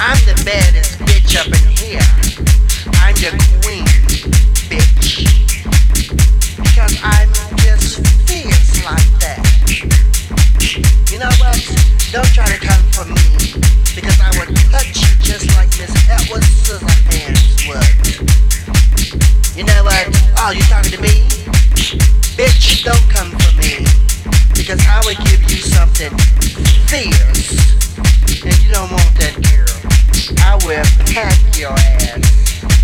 I'm the baddest bitch up in here. I'm the queen, bitch. Because I'm just fierce like that. You know what? Don't try to come for me. Because I would touch you just like Miss Edward Scissorhands would. You know what? Oh, you talking to me? Bitch, don't come for me. Because I would give you something fierce. And you don't want that, girl. I will pack your ass.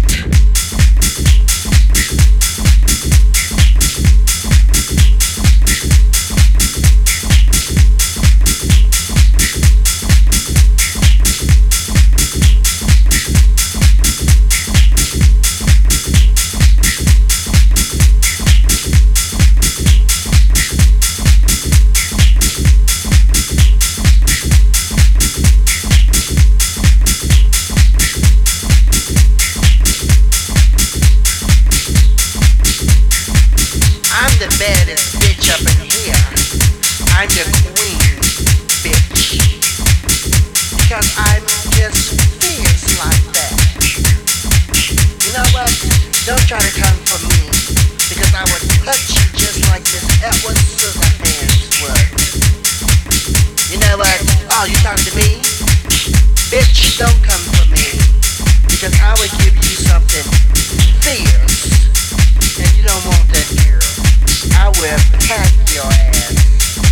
I'm the baddest bitch up in here. I'm the queen, bitch. Because I'm just fierce like that. You know what? Don't try to come for me. Because I would touch you just like Miss Edward Scissorhands would. You know what? Oh, you talking to me? Bitch, don't come for me. Because I would give you something fierce. And you don't want that, girl. I will pack your ass.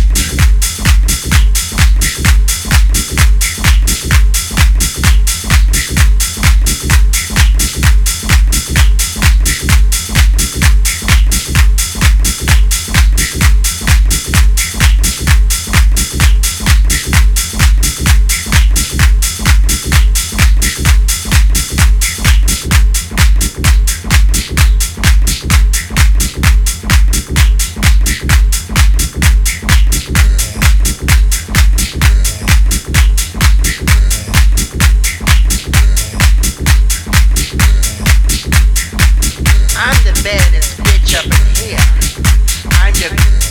I'm the baddest bitch up in here. I'm the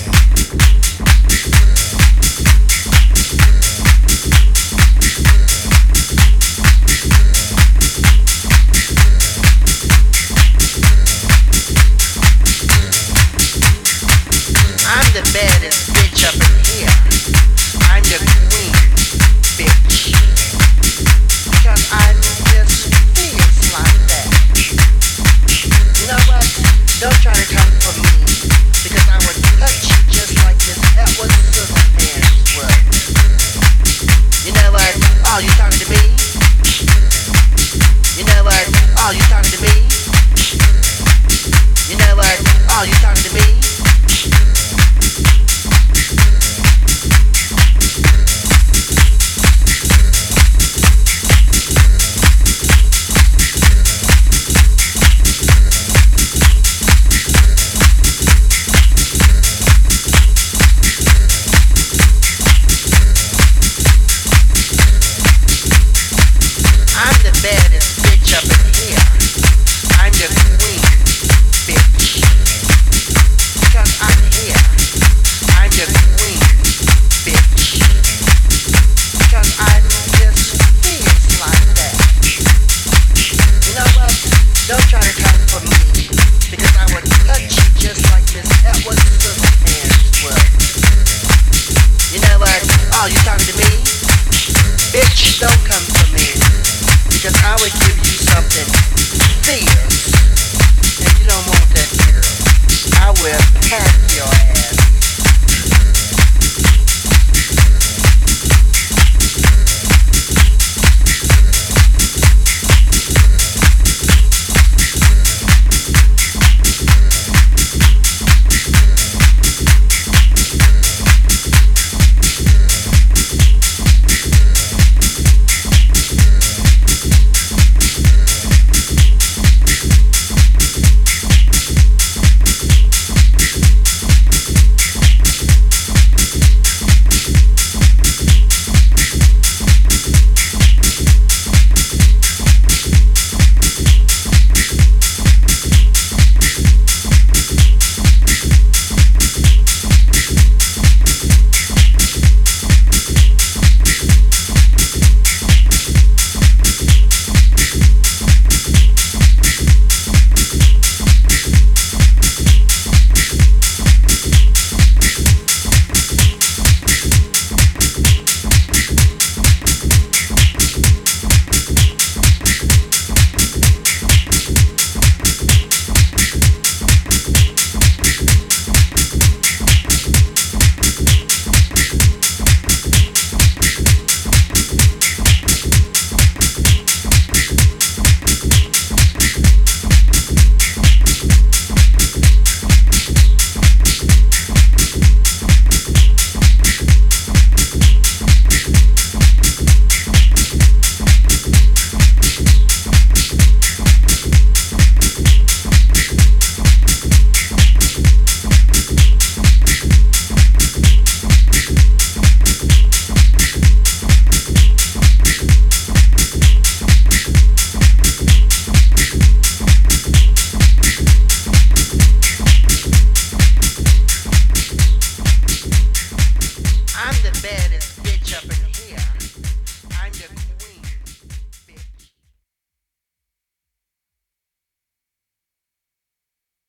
I'm the baddest bitch up in here. I'm the queen, bitch. Because I'm just fierce like that. You know what? Don't try to come for me. Because I would touch you just like Miss Edward Scissorhands would. You know what? Oh, you talking to me? You know what? Oh, you talking